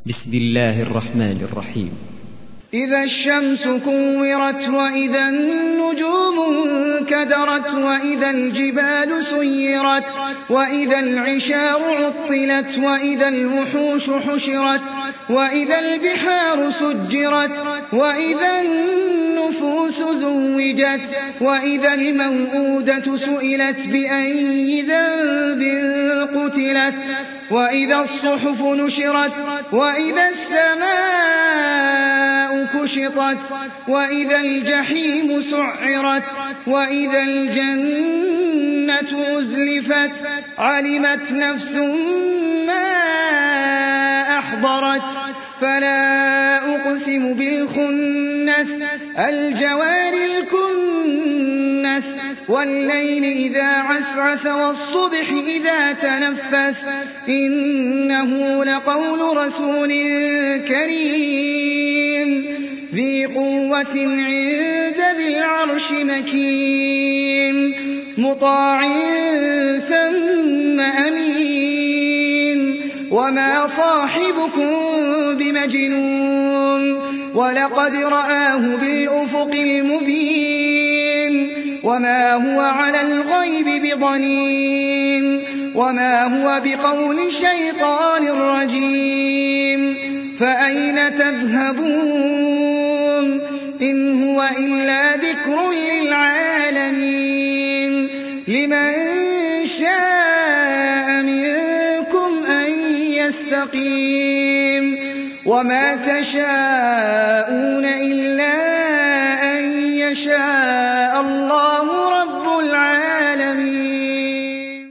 بسم الله الرحمن الرحيم. إذا الشمس كورت وإذا النجوم انكدرت وإذا الجبال سيرت وإذا العشار عطلت وإذا الوحوش حشرت وإذا البحار سجرت وإذا النفوس زوجت وإذا الموءودة سئلت بأي ذنب قتلت وإذا الصحف نشرت وإذا السماء كشطت وإذا الجحيم سعرت وإذا الجنة أزلفت علمت نفس ما أحضرت فلا أقسم بالخنس الجوار الكنس والليل إذا عسعس والصبح إذا تنفس إنه لقول رسول كريم ذي قوة عند ذي العرش مكين مطاع ثم أمين وما صاحبكم بمجنون ولقد رآه بالأفق المبين وما هو على الغيب بضنين وما هو بقول شيطان رجيم فأين تذهبون إن هو إلا ذكر للعالمين لمن شاء منكم أن يستقيم وما تشاءون إلا أن يشاء الله رب العالمين.